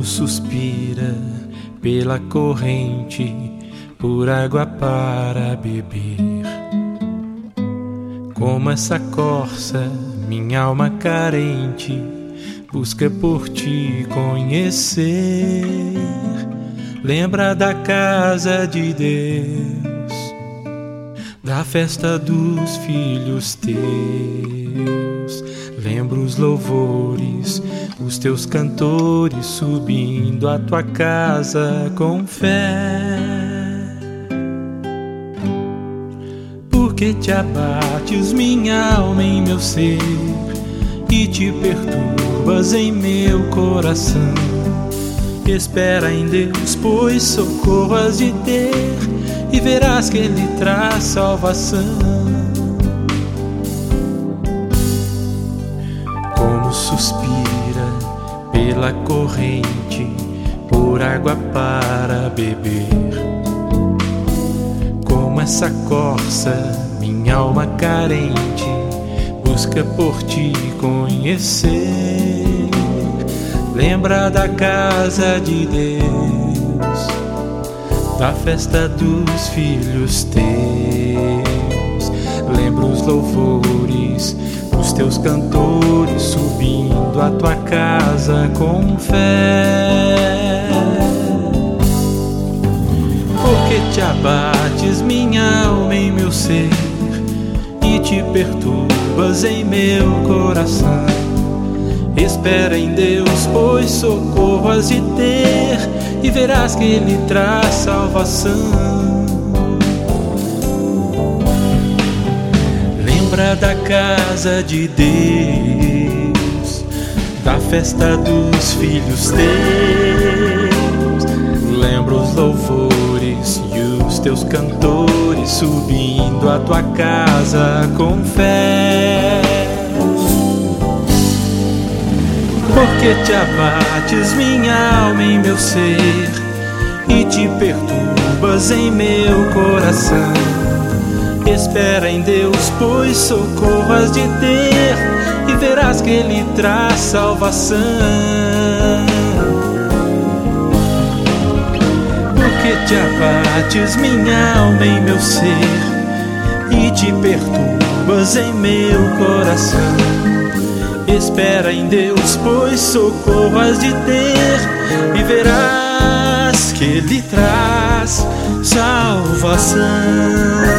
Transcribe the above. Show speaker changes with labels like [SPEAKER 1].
[SPEAKER 1] suspira pela corrente, por água para beber. Como essa corça, minha alma carente busca por ti conhecer. Lembra da casa de Deus, da festa dos filhos teus. Lembra os louvores, os teus cantores subindo à tua casa com fé. Porque te abates, minha alma, em meu ser, e te perturbas em meu coração. Espera em Deus, pois socorro has de ter, e verás que Ele traz salvação. Como suspira pela corrente, por água para beber. Como essa corça, minha alma carente busca por ti conhecer. Lembra da casa de Deus, da festa dos filhos teus. Lembra os louvores, os teus cantores subindo à tua casa com fé. Porque te abates, minha alma, em meu ser, e te perturbas em meu coração. Espera em Deus, pois socorro has de ter, e verás que Ele traz salvação. Lembra da casa de Deus, da festa dos filhos teus. Lembra os louvores e os teus cantores subindo à tua casa com fé. Porque te abates, minha alma, em meu ser, e te perturbas em meu coração. Espera em Deus, pois socorro has de ter, e verás que Ele traz salvação. Porque te abates, minha alma, em meu ser, e te perturbas em meu coração. Espera em Deus, pois socorro has de ter, e verás que Ele traz salvação.